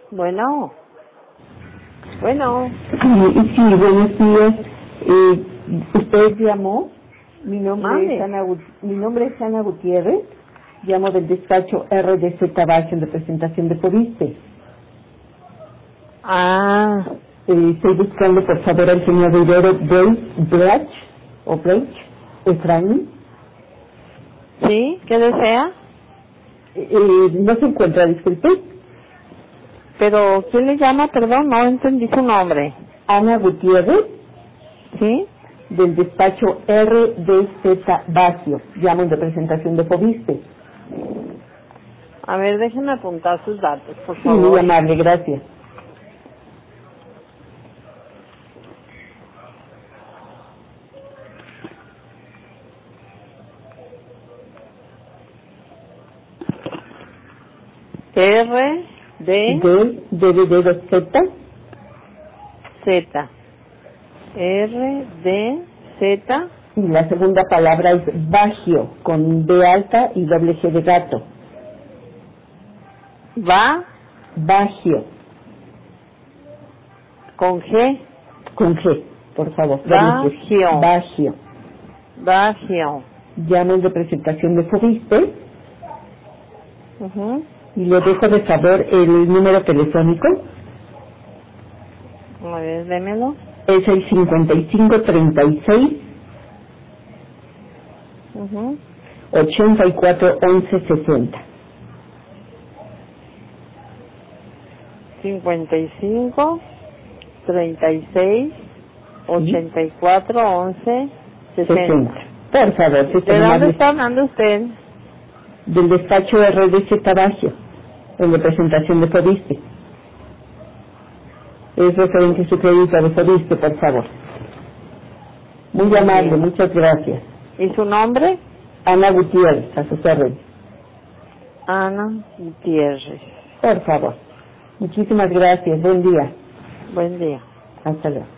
Bueno, bueno, Sí, buenos días. ¿Usted llamó? Mi nombre mande. es Ana Gutiérrez. Llamo del despacho RDZ Bajo en representación de Fobiste. Estoy buscando, por favor, al señor Rivero Brach Efraín. ¿Sí? ¿Qué desea? No se encuentra, disculpe. Pero, ¿quién le llama? Perdón, no entendí su nombre. Ana Gutiérrez, ¿Sí? del despacho RDZ Bajo. Llamo en representación de Fobiste. A ver, déjenme apuntar sus datos, por Sí, favor. muy amable, gracias. R, D, Z, Z. R, D, Z, y la segunda palabra es Bagio, con B alta y doble G de gato. va, Bagio, con G, con G, por favor. doble G. Bagio. Bagio. Bagio. Llamo en representación de Fobiste Ujú. y le dejo de favor el número telefónico. A ver, démelo. Es el 5536 Ujú. 84 11 60. 55, 36, 84, 11, 60. Por favor, si ¿De tan dónde amable. está hablando usted? Del despacho RDZ Bajo, en representación de Fobiste. Es referente a su crédito de Fobiste, por favor. Muy Muy amable, bien. muchas gracias. ¿Y su nombre? Ana Gutiérrez, a sus órdenes. Ana Gutiérrez. Por favor. Muchísimas gracias. Buen día. Buen día. Hasta luego.